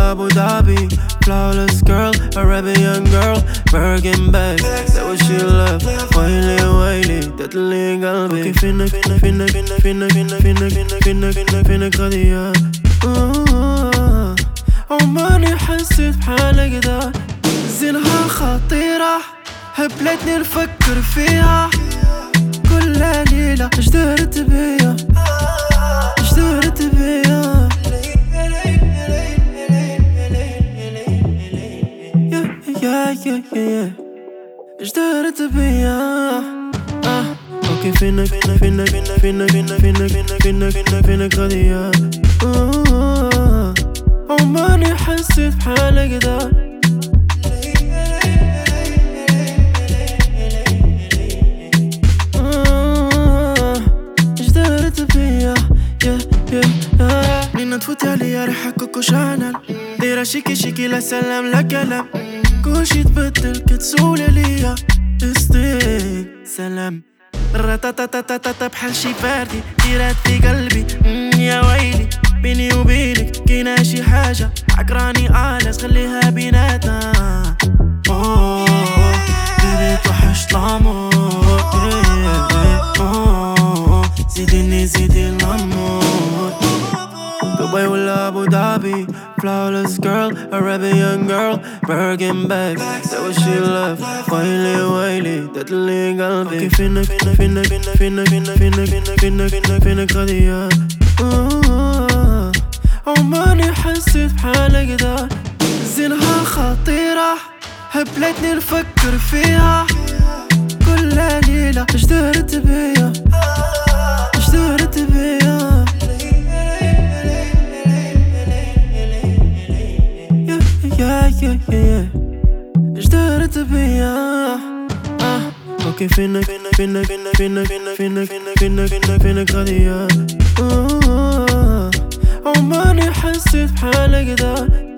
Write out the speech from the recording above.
ولا أبو ظبي. Flawless girl, Arabian girl, Birkin bag. That what she love. ويلي ويلي تدلي قلبي. اوكي فينك غدية. عمرني حسيت بحالي كده. زينها خطيرة هبلتني نفكر فيها كل ليلة. اشتهرت بيا اشتهرت بيا. اوكي فينك غدية. عمرني حسيت بحالي كده. اشتهرت بيا نينا تفوتي عليا ريحة كوكو شانل. دايرة شيكي لا سلام لا كلام. كل شي تبدل كتسولي ليا استيك سلام. رتاتاتاتاتا بحال شي باردي ديرات في قلبي. يا ويلي بيني وبينك كاينة شي حاجة عكراني علاش خليها بيناتنا. بيبي توحشت العمر. زيدي الأمور. دبي ولا أبو ظبي. Flawless girl, Arabian girl, Birkin bag. That what she love. ويلي تدلي قلبي. اوكي فينك غدية. عمرني حسيت بحالي كده. زينها خطيرة هبلتني نفكر فيها كل ليلة. اشتهرت بيا اشتهرت بيا. اوكي فينك غدية. عمرني حسيت بحالي كده.